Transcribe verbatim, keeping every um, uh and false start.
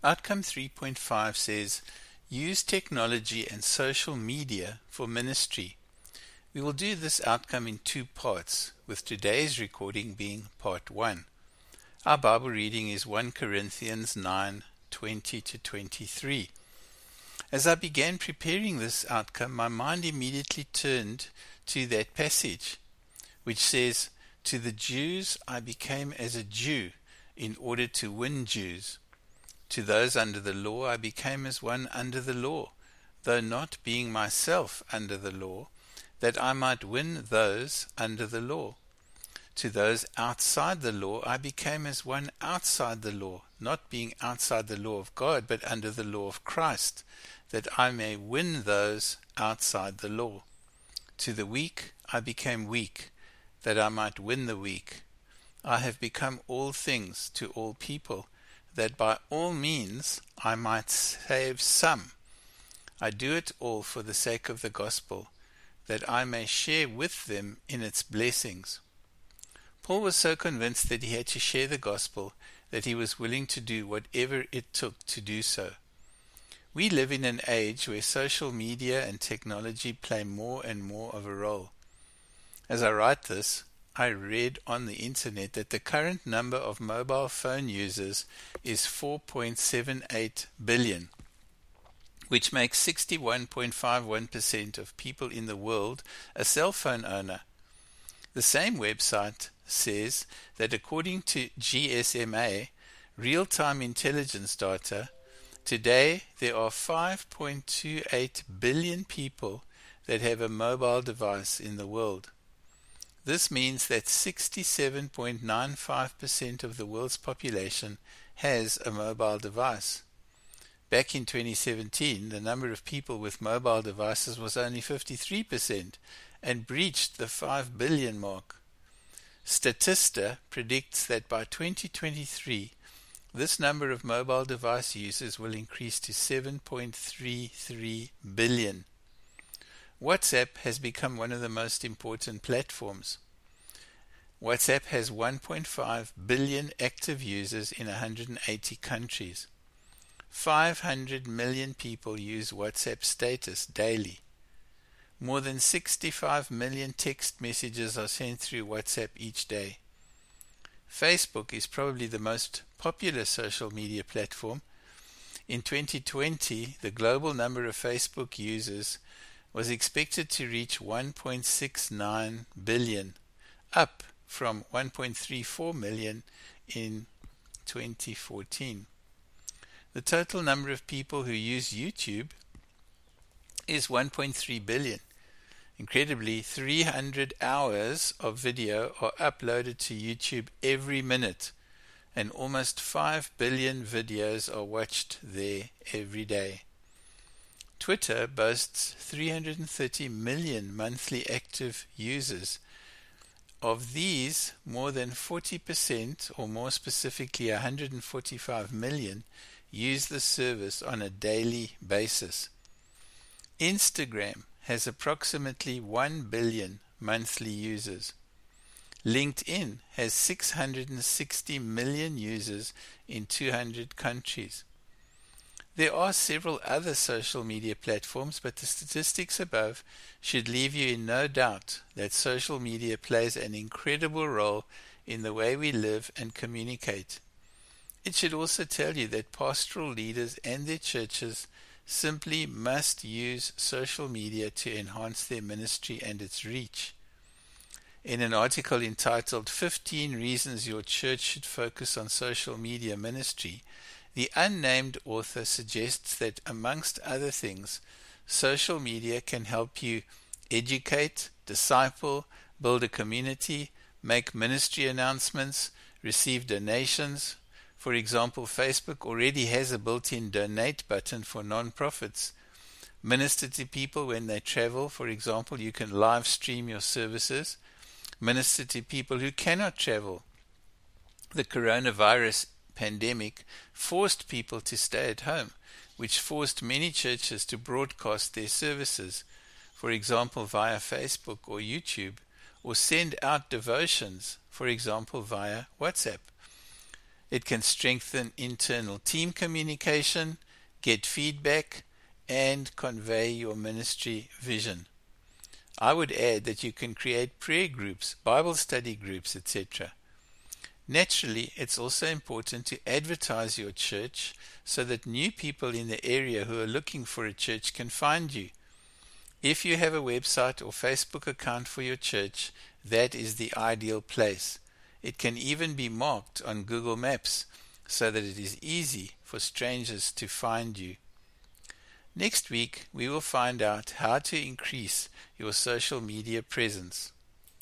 Outcome three point five says, use technology and social media for ministry. We will do this outcome in two parts, with today's recording being part one. Our Bible reading is First Corinthians nine, twenty to twenty-three. As I began preparing this outcome, my mind immediately turned to that passage, which says, to the Jews I became as a Jew in order to win Jews. To those under the law I became as one under the law, though not being myself under the law, that I might win those under the law. To those outside the law I became as one outside the law, not being outside the law of God, but under the law of Christ, that I may win those outside the law. To the weak I became weak, that I might win the weak. I have become all things to all people, that by all means I might save some. I do it all for the sake of the gospel, that I may share with them in its blessings. Paul was so convinced that he had to share the gospel that he was willing to do whatever it took to do so. We live in an age where social media and technology play more and more of a role. As I write this, I read on the internet that the current number of mobile phone users is four point seven eight billion, which makes sixty-one point five one percent of people in the world a cell phone owner. The same website says that according to G S M A, real-time intelligence data, today there are five point two eight billion people that have a mobile device in the world. This means that sixty-seven point nine five percent of the world's population has a mobile device. Back in twenty seventeen, the number of people with mobile devices was only fifty-three percent and breached the five billion mark. Statista predicts that by twenty twenty-three, this number of mobile device users will increase to seven point three three billion. WhatsApp has become one of the most important platforms. WhatsApp has one point five billion active users in one hundred eighty countries. five hundred million people use WhatsApp status daily. More than sixty-five million text messages are sent through WhatsApp each day. Facebook is probably the most popular social media platform. In twenty twenty, the global number of Facebook users was expected to reach one point six nine billion, up from one point three four million in twenty fourteen. The total number of people who use YouTube is one point three billion. Incredibly, three hundred hours of video are uploaded to YouTube every minute, and almost five billion videos are watched there every day. Twitter boasts three hundred thirty million monthly active users. Of these, more than forty percent, or more specifically one hundred forty-five million, use the service on a daily basis. Instagram has approximately one billion monthly users. LinkedIn has six hundred sixty million users in two hundred countries. There are several other social media platforms, but the statistics above should leave you in no doubt that social media plays an incredible role in the way we live and communicate. It should also tell you that pastoral leaders and their churches simply must use social media to enhance their ministry and its reach. In an article entitled fifteen Reasons Your Church Should Focus on Social Media Ministry, the unnamed author suggests that, amongst other things, social media can help you educate, disciple, build a community, make ministry announcements, receive donations. For example, Facebook already has a built-in donate button for non-profits. Minister to people when they travel. For example, you can live stream your services. Minister to people who cannot travel. The coronavirus pandemic forced people to stay at home, which forced many churches to broadcast their services, for example via Facebook or YouTube, or send out devotions, for example via WhatsApp. It can strengthen internal team communication, get feedback, and convey your ministry vision. I would add that you can create prayer groups, Bible study groups, et cetera. Naturally, it's also important to advertise your church so that new people in the area who are looking for a church can find you. If you have a website or Facebook account for your church, that is the ideal place. It can even be marked on Google Maps so that it is easy for strangers to find you. Next week, we will find out how to increase your social media presence.